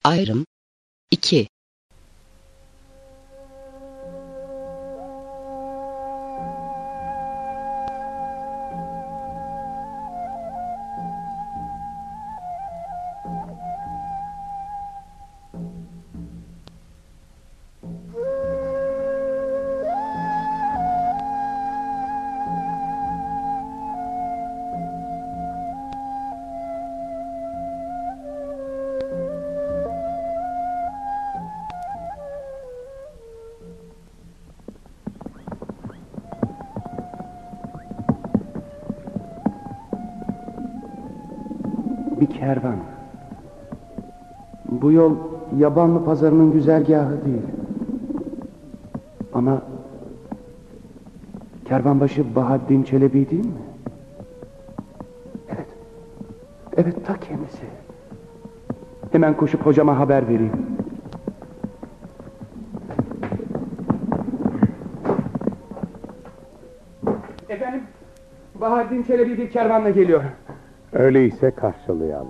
Ayrım 2. Bir kervan. Bu yol Yabanlı Pazarı'nın güzergahı değil. Ama kervanbaşı Bahaddin Çelebi değil mi? Evet. Evet, ta kendisi. Hemen koşup hocama haber vereyim. Efendim, Bahaddin Çelebi bir kervanla geliyor. Öyleyse karşılayalım.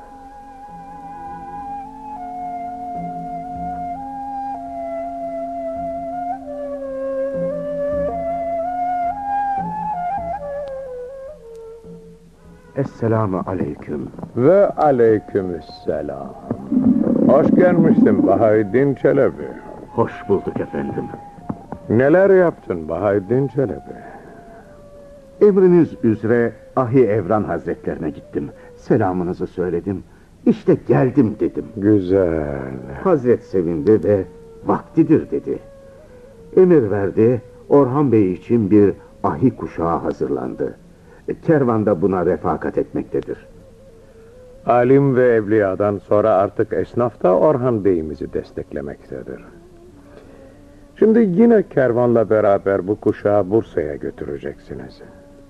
Esselamu aleyküm. Ve aleykümselam. Hoş gelmişsin Bahaddin Çelebi. Hoş bulduk efendim. Neler yaptın Bahaddin Çelebi? Emriniz üzere Ahi Evran Hazretlerine gittim. Selamınızı söyledim. İşte geldim dedim. Güzel. Hazret sevindi ve vaktidir dedi. Emir verdi, Orhan Bey için bir ahi kuşağı hazırlandı. Kervanda buna refakat etmektedir. Alim ve evliyadan sonra artık esnaf da Orhan Bey'imizi desteklemektedir. Şimdi yine kervanla beraber bu kuşağı Bursa'ya götüreceksiniz.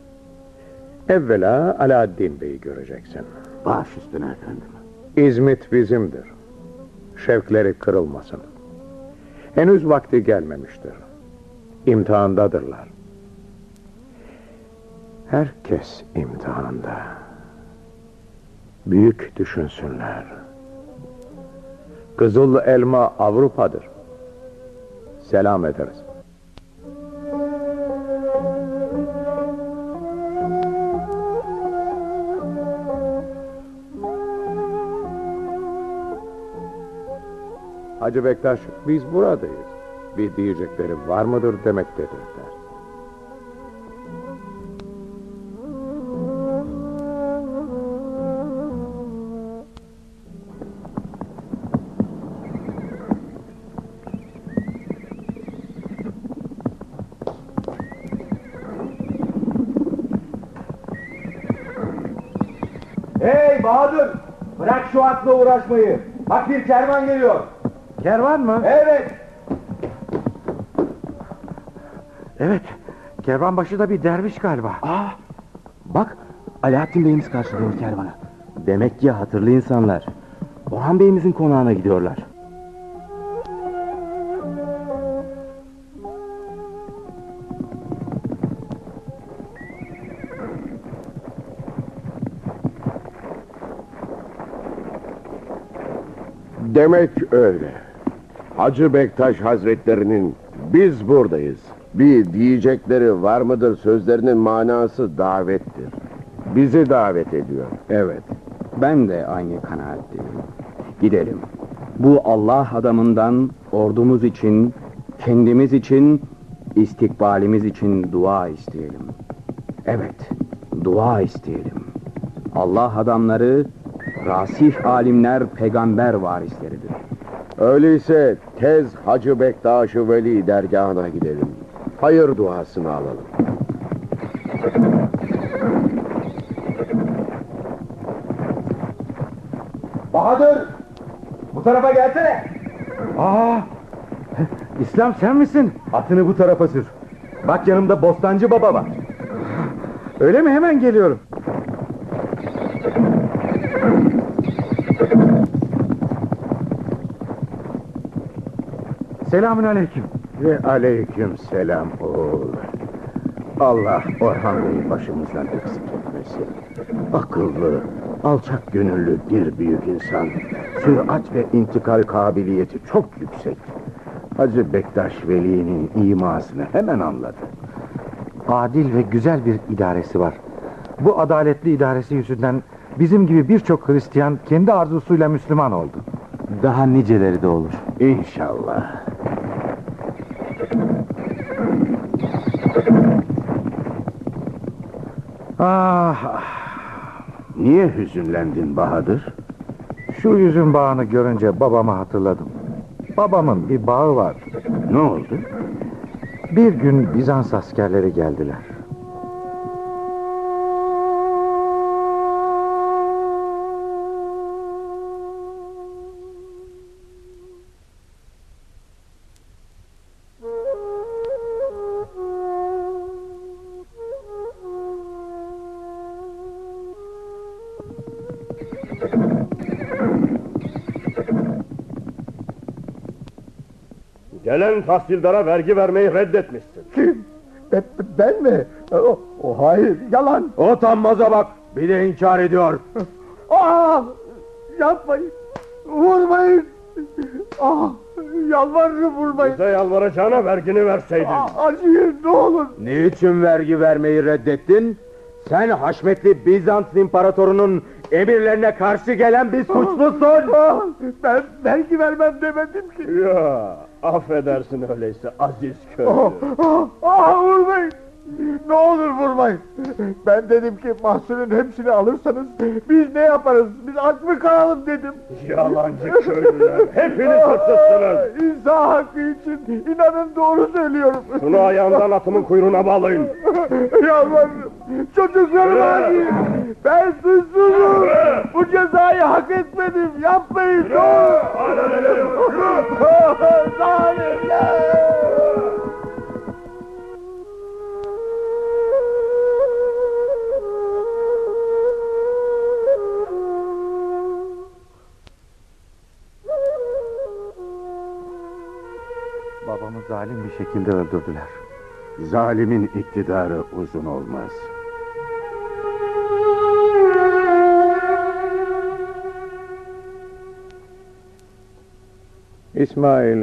Evvela Alaaddin Bey'i göreceksin. Baş üstüne efendim. İzmit bizimdir. Şevkleri kırılmasın. Henüz vakti gelmemiştir. İmtihandadırlar. Herkes imtihanda. Büyük düşünsünler. Kızıl elma Avrupa'dır. Selam ederiz. Hacı Bektaş, biz buradayız. Bir diyecekleri var mıdır demektedir der. Hey Bahadır! Bırak şu atla uğraşmayı. Bak bir kervan geliyor. Kervan mı? Evet. Evet, kervanbaşı da bir derviş galiba. Bak, Alaaddin Bey'imiz karşılıyor kervanı. Demek ki hatırlı insanlar. Orhan Bey'imizin konağına gidiyorlar. Demek öyle. Hacı Bektaş Hazretlerinin biz buradayız, bir diyecekleri var mıdır sözlerinin manası davettir. Bizi davet ediyor. Evet, ben de aynı kanaatteyim. Gidelim. Bu Allah adamından ordumuz için, kendimiz için, istikbalimiz için dua isteyelim. Evet, dua isteyelim. Allah adamları, rasih alimler, peygamber varisleridir. Öyleyse tez Hacı Bektaş-ı Veli dergahına gidelim. Hayır duasını alalım. Bahadır! Bu tarafa gelsene. İslam sen misin? Atını bu tarafa sür. Bak yanımda Bostancı Baba var. Öyle mi? Hemen geliyorum. Selamün aleyküm. Ve aleyküm selam oğul. Allah Orhan Bey'i başımızdan eksik etmesin. Akıllı, alçak gönüllü bir büyük insan. sürat ve intikal kabiliyeti çok yüksek. Hacı Bektaş Veli'nin imasını hemen anladı. Adil ve güzel bir idaresi var. Bu adaletli idaresi yüzünden bizim gibi birçok Hristiyan kendi arzusuyla Müslüman oldu. Daha niceleri de olur. İnşallah. Ah, Niye hüzünlendin Bahadır? şu yüzün bağını görünce babamı hatırladım. Babamın bir bağı vardı. Ne oldu? Bir gün Bizans askerleri geldiler. Gelen tahsildara vergi vermeyi reddetmişsin. Kim? Ben mi? Hayır, yalan. Utanmaza bak, bir de inkar ediyor. Yapmayın. Vurmayın. Yalvarırım vurmayın. Bize yalvaracağına vergini verseydin. Acıyın ne olur. Niçin vergi vermeyi reddettin? Sen haşmetli Bizans imparatorunun emirlerine karşı gelen bir suçlusun. Ben vergi vermem demedim ki. Ya, affedersin öyleyse aziz köylü. Vurmayın. Ne olur vurmayın. Ben dedim ki mahsulün hepsini alırsanız biz ne yaparız? Biz aç mı kalalım dedim. Yalancı köylüler, hepiniz hırsızsınız. İnsan hakkı için inanın doğru söylüyorum. Şunu ayağından atımın kuyruğuna bağlayın. Yalvarırım. Çocuklarımı arayın. Ben suçsuzum. Bu cezayı hak etmedim. Yapmayın. Zalimler. Babamı zalim bir şekilde öldürdüler. Zalimin iktidarı uzun olmaz. İsmail,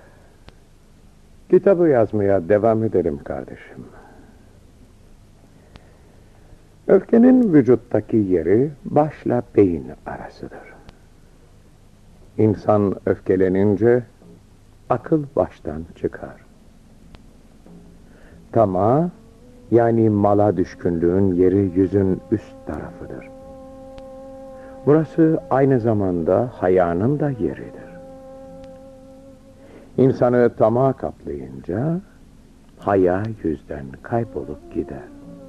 kitabı yazmaya devam edelim kardeşim. Öfkenin vücuttaki yeri başla beyin arasıdır. İnsan öfkelenince akıl baştan çıkar. Tamah, yani mala düşkünlüğün yeri yüzün üst tarafıdır. Burası aynı zamanda hayanın da yeridir. İnsanı tamah kaplayınca haya yüzden kaybolup gider.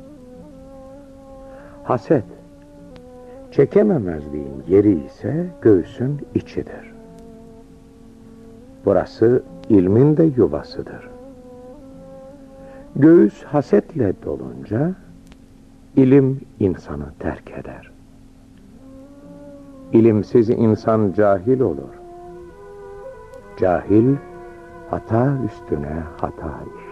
Haset, çekememezliğin yeri ise göğsün içidir. Burası ilmin de yuvasıdır. Göğüs hasetle dolunca ilim insanı terk eder. İlimsiz insan cahil olur. Cahil hata üstüne hata işler.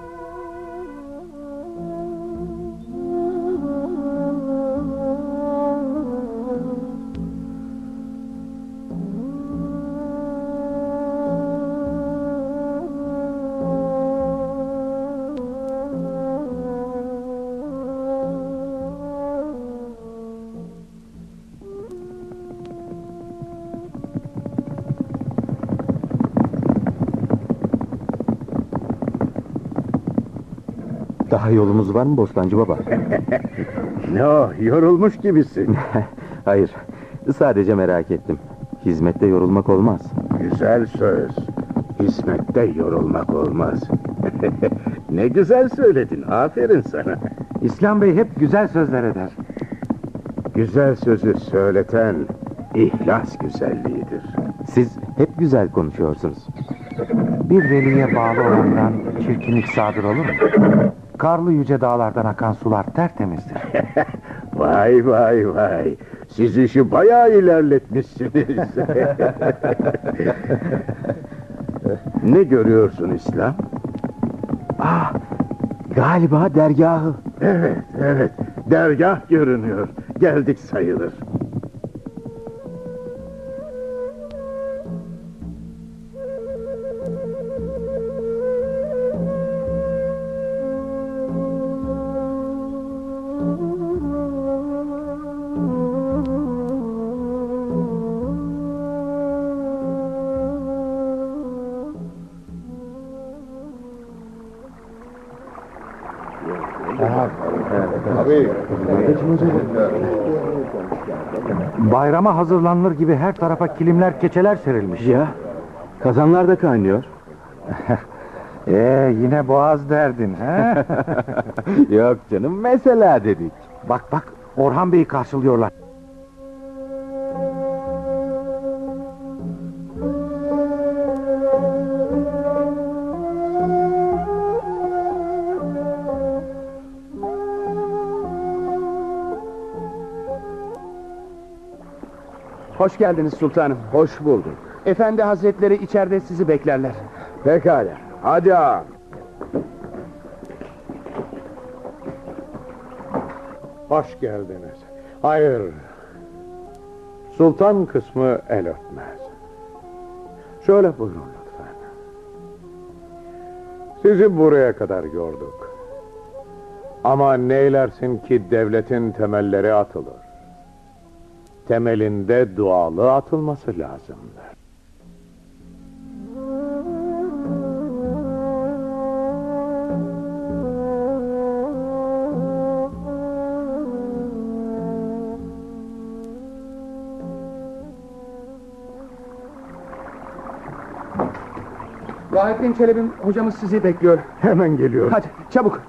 Daha yolumuz var mı Bostancı baba? Ne o, yorulmuş gibisin. Hayır, sadece merak ettim. Hizmette yorulmak olmaz. Güzel söz. Hizmette yorulmak olmaz. Ne güzel söyledin, aferin sana. İslam Bey hep güzel sözler eder. Güzel sözü söyleten ihlas güzelliğidir. Siz hep güzel konuşuyorsunuz. Bir veliye bağlı olandan çirkinlik sadır olur mu? Karlı yüce dağlardan akan sular tertemizdir. Vay vay vay. Siz işi bayağı ilerletmişsiniz. Ne görüyorsun İslam? Galiba dergahı. Evet, dergah görünüyor. Geldik sayılır. Bayrama hazırlanılır gibi her tarafa kilimler, keçeler serilmiş. Ya, kazanlar da kaynıyor. Yine boğaz derdin, he? Yok canım, mesela dedik. Bak, Orhan Bey'i karşılıyorlar. Hoş geldiniz sultanım. Hoş bulduk. Efendi hazretleri içeride sizi beklerler. Pekala, hadi ağam. Hoş geldiniz. Hayır. Sultan kısmı el öpmez. Şöyle buyurun lütfen. Sizi buraya kadar gördük. Ama neylersin ki devletin temelleri atılır. Temelinde dualı atılması lazımdır. Vahettin Çelebi hocamız sizi bekliyor. Hemen geliyorum. Hadi çabuk.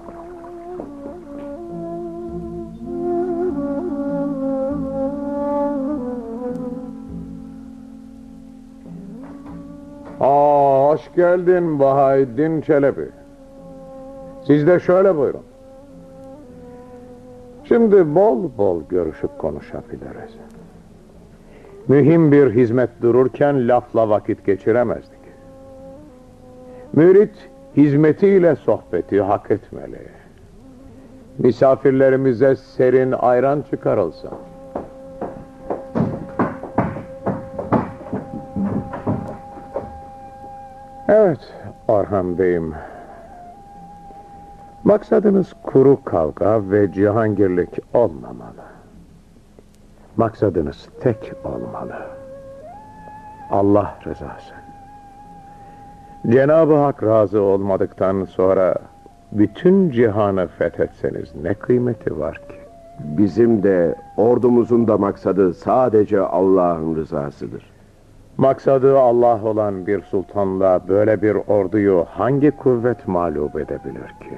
Hoş geldin Vahettin Çelebi. Siz de şöyle buyurun. Şimdi bol bol görüşüp konuşabiliriz. Mühim bir hizmet dururken lafla vakit geçiremezdik. Mürit hizmetiyle sohbeti hak etmeli. Misafirlerimize serin ayran çıkarılsa. Evet Orhan Bey'im. Maksadınız kuru kavga ve cihangirlik olmamalı. Maksadınız tek olmalı. Allah rızası. Cenab-ı Hak razı olmadıktan sonra bütün cihanı fethetseniz ne kıymeti var ki? Bizim de ordumuzun da maksadı sadece Allah'ın rızasıdır. Maksadı Allah olan bir sultanla böyle bir orduyu hangi kuvvet mağlup edebilir ki?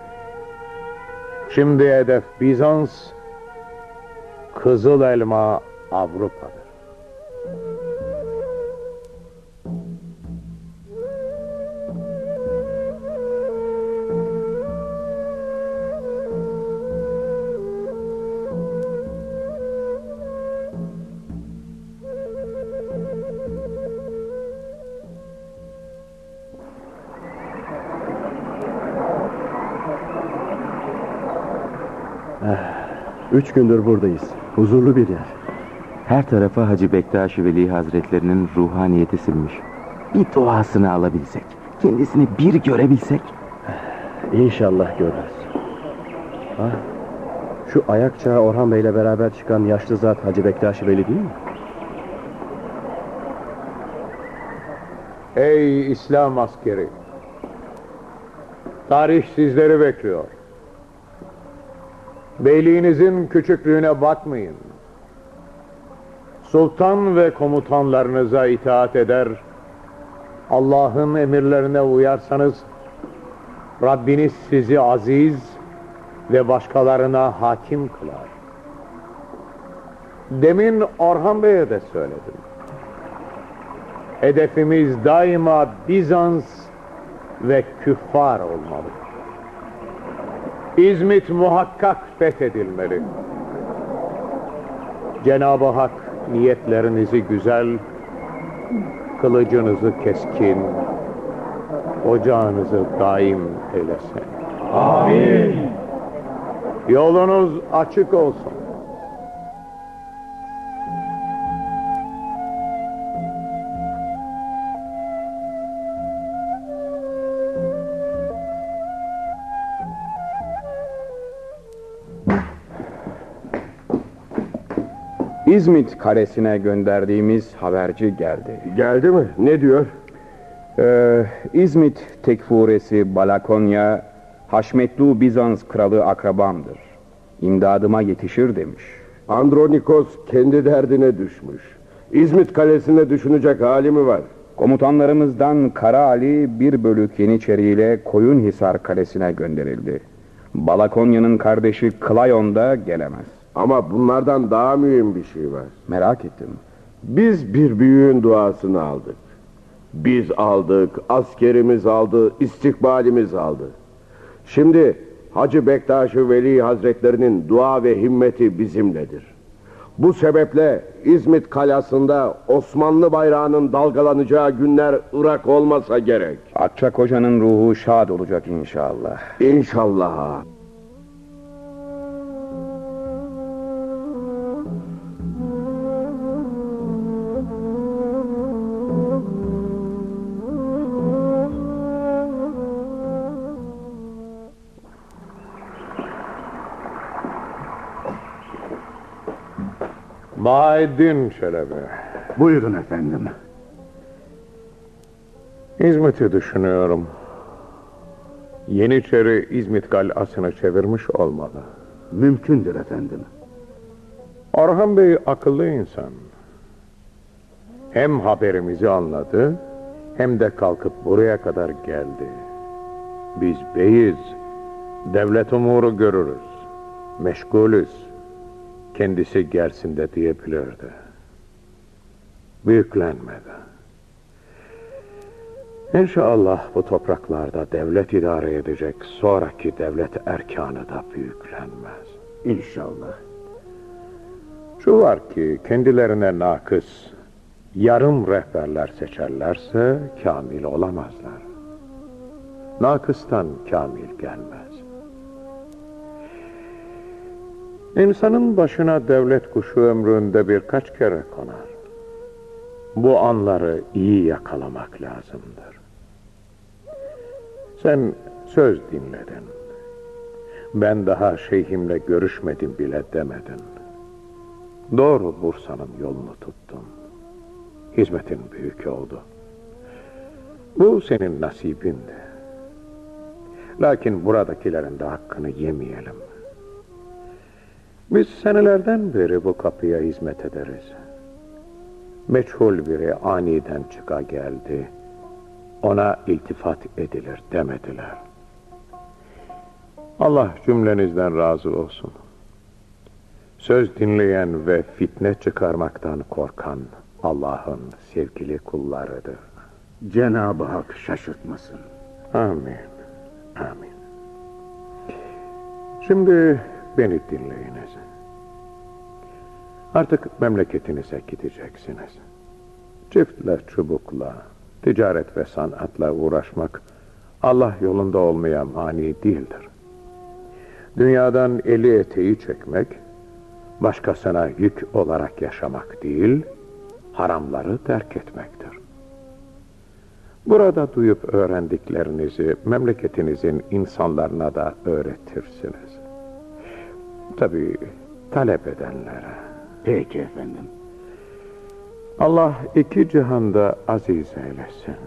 Şimdi hedef Bizans, Kızıl Elma Avrupa'dır. Üç gündür buradayız. Huzurlu bir yer. Her tarafa Hacı Bektaş Veli Hazretlerinin ruhaniyeti sinmiş. Bir duasını alabilsek, kendisini bir görebilsek. İnşallah görürüz. Şu ayak çağı Orhan Bey'le beraber çıkan yaşlı zat Hacı Bektaş Veli değil mi? Ey İslam askeri! Tarih sizleri bekliyor. Beyliğinizin küçüklüğüne bakmayın. Sultan ve komutanlarınıza itaat eder, Allah'ın emirlerine uyarsanız, Rabbiniz sizi aziz ve başkalarına hakim kılar. Demin Orhan Bey'e de söyledim. Hedefimiz daima Bizans ve küffar olmalı. İzmit muhakkak fethedilmeli. Cenab-ı Hak niyetlerinizi güzel, kılıcınızı keskin, ocağınızı daim eylesin. Amin. Yolunuz açık olsun. İzmit karesine gönderdiğimiz haberci geldi. Geldi mi? Ne diyor? İzmit tekfuresi Balakonya, Haşmetlu Bizans kralı akrabamdır. İmdadıma yetişir demiş. Andronikos kendi derdine düşmüş. İzmit kalesine düşünecek hali mi var? Komutanlarımızdan Kara Ali 1 bölük Yeniçeri Koyunhisar Kalesi'ne gönderildi. Balakonya'nın kardeşi Klayon da gelemez. Ama bunlardan daha mühim bir şey var. Merak ettim. Biz bir büyüğün duasını aldık. Biz aldık, askerimiz aldı, istikbalimiz aldı. Şimdi Hacı Bektaş-ı Veli Hazretlerinin dua ve himmeti bizimledir. Bu sebeple İzmit Kalası'nda Osmanlı bayrağının dalgalanacağı günler Irak olmasa gerek. Akçak Hoca'nın ruhu şad olacak inşallah. İnşallah. Bahaeddin Çelebi. Buyurun efendim. İzmit'i düşünüyorum. Yeniçeri İzmit Kalesi'ne çevirmiş olmalı. Mümkündür efendim. Orhan Bey akıllı insan. Hem haberimizi anladı, hem de kalkıp buraya kadar geldi. Biz beyiz, devlet umuru görürüz, meşgulüz. Kendisi gelsin de diyebilirdi. Büyüklenmedi. İnşallah bu topraklarda devlet idare edecek sonraki devlet erkanı da büyüklenmez. İnşallah. Şu var ki kendilerine nakıs, yarım rehberler seçerlerse kamil olamazlar. Nakıstan kamil gelmez. İnsanın başına devlet kuşu ömründe birkaç kere konar. Bu anları iyi yakalamak lazımdır. Sen söz dinledin. Ben daha şeyhimle görüşmedim bile demedin. Doğru Bursa'nın yolunu tuttun. Hizmetin büyük oldu. Bu senin nasibindi. Lakin buradakilerin de hakkını yemeyelim. Biz senelerden beri bu kapıya hizmet ederiz. Meçhul biri aniden çıka geldi. Ona iltifat edilir demediler. Allah cümlenizden razı olsun. Söz dinleyen ve fitne çıkarmaktan korkan Allah'ın sevgili kullarıdır. Cenab-ı Hak şaşırtmasın. Amin. Amin. Şimdi beni dinleyiniz. Artık memleketinize gideceksiniz. Çiftle, çubukla, ticaret ve sanatla uğraşmak Allah yolunda olmaya mani değildir. Dünyadan eli eteği çekmek, başkasına yük olarak yaşamak değil, haramları terk etmektir. Burada duyup öğrendiklerinizi memleketinizin insanlarına da öğretirsiniz. Tabii talep edenlere. Peki efendim. Allah iki cihanda aziz eylesin.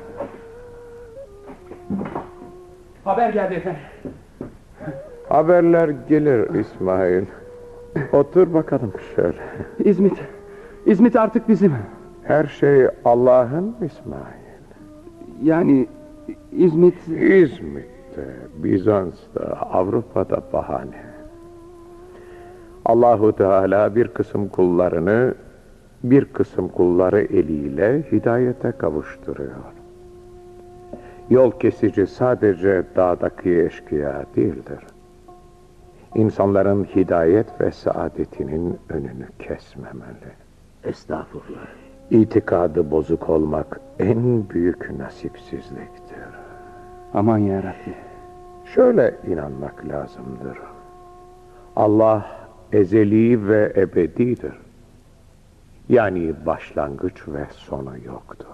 Haber geldi efendim. Haberler gelir İsmail. Otur bakalım şöyle. İzmit artık bizim. Her şey Allah'ın İsmail. Yani İzmit... İzmit'te, Bizans'ta, Avrupa'da bahane. Allahu Teala bir kısım kullarını, bir kısım kulları eliyle hidayete kavuşturuyor. Yol kesici sadece dağdaki eşkıya değildir. İnsanların hidayet ve saadetinin önünü kesmemeli. Estağfurullah. İtikadı bozuk olmak en büyük nasipsizliktir. Aman yarabbi. Şöyle inanmak lazımdır. Allah ezeli ve ebedidir. Yani başlangıç ve sonu yoktur.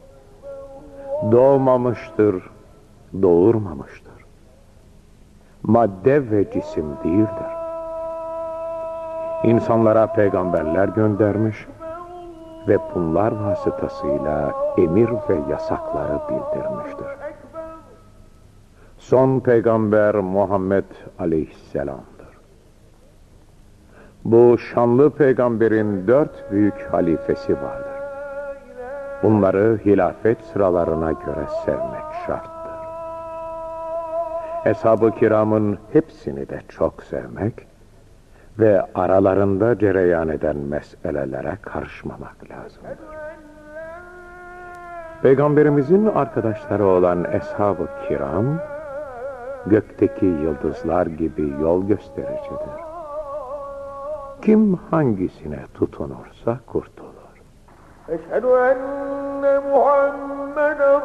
Doğmamıştır, doğurmamıştır. Madde ve cisim değildir. İnsanlara peygamberler göndermiş ve bunlar vasıtasıyla emir ve yasakları bildirmiştir. Son peygamber Muhammed Aleyhisselam'dır. Bu şanlı peygamberin 4 büyük halifesi vardır. Bunları hilafet sıralarına göre sevmek şarttır. Eshab-ı kiramın hepsini de çok sevmek ve aralarında cereyan eden meselelere karışmamak lazımdır. Peygamberimizin arkadaşları olan eshab-ı kiram, gökteki yıldızlar gibi yol göstericidir. Kim hangisine tutunursa kurtulur. Eşhedü enne Muhammeden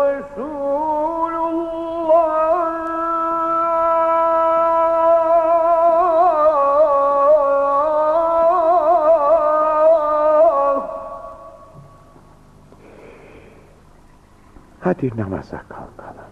Resulullah. Hadi namaza kalkalım.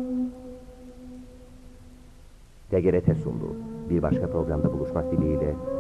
TGRT sundu. Bir başka programda buluşmak dileğiyle